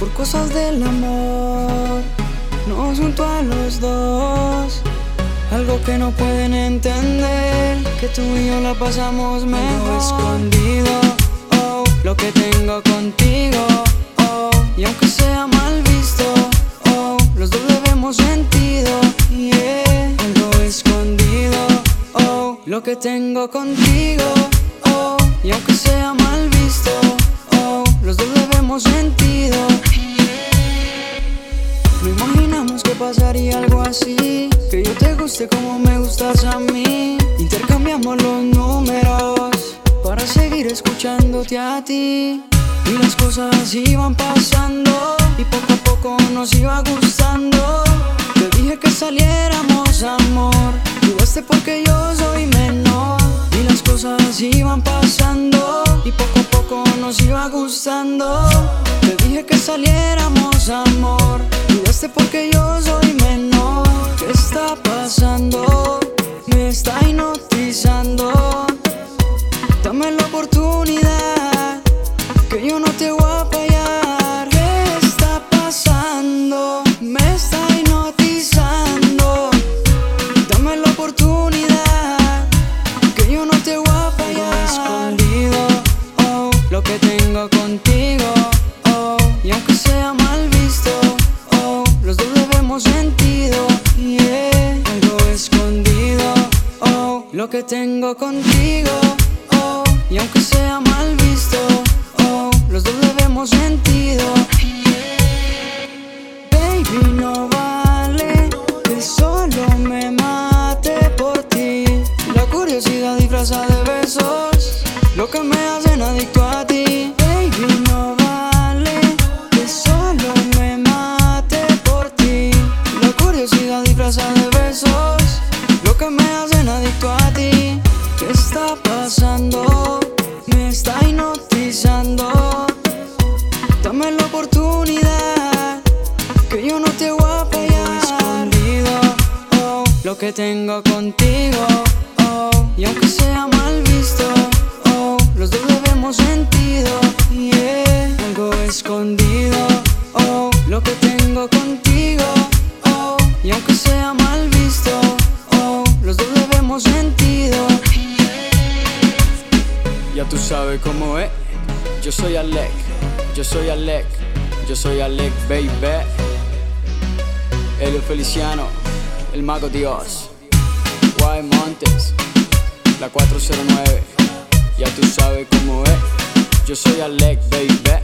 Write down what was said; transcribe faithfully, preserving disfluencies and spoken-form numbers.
por cosas del amor. Nos juntó a los dos, algo que no pueden entender, que tú y yo la pasamos mejor. Algo escondido, oh, lo que tengo contigo, oh, y aunque sea mal visto, oh, los dos le vemos sentido, yeah. Algo escondido, oh, lo que tengo contigo, oh, y aunque sea mal visto, oh, los dos le vemos sentido. No imaginamos que pasaría algo así, que yo te guste como me gustas a mí. Intercambiamos los números para seguir escuchándote a ti. Y las cosas iban pasando y poco a poco nos iba gustando. Te dije que saliéramos, amor, dudaste porque yo soy menor. Y las cosas iban pasando y poco a poco nos iba gustando. Te dije que saliéramos, amor, dudaste porque yo soy menor. ¿Qué está pasando? Me está hipnotizando. Dame la oportunidad, que yo no te voy a fallar. ¿Qué está pasando? Me está hipnotizando. Dame la oportunidad, que yo no te voy a fallar. Escondido, oh, lo que tengo contigo, oh, y aunque sea mal visto, oh, los dos le vemos sentido, yeah. Algo escondido, oh, lo que tengo contigo, oh, y aunque sea mal visto, oh, los dos le vemos sentido, yeah. Baby, no vale que solo me mate por ti. La curiosidad disfrazada de besos, lo que me hacen adicto a ti. Baby, no vale que solo me mate por ti. La curiosidad disfrazada de besos, lo que me hacen adicto a ti. ¿Qué está pasando? Me está hipnotizando. Dame la oportunidad, que yo no te voy a fallar. Escondido, oh, lo que tengo contigo, oh, y aunque sea mal visto, oh, los dos le vemos sentido, yeah. Algo escondido, oh, lo que tengo contigo, oh, y aunque sea mal visto, oh, los dos le vemos sentido. Ya tú sabes cómo es. Yo soy Alec, yo soy Alec, yo soy Alec, baby. Elio Feliciano, el mago Dios. Guay Montes, la cuatro cero nueve. Ya tú sabes cómo es. Yo soy Alec, baby.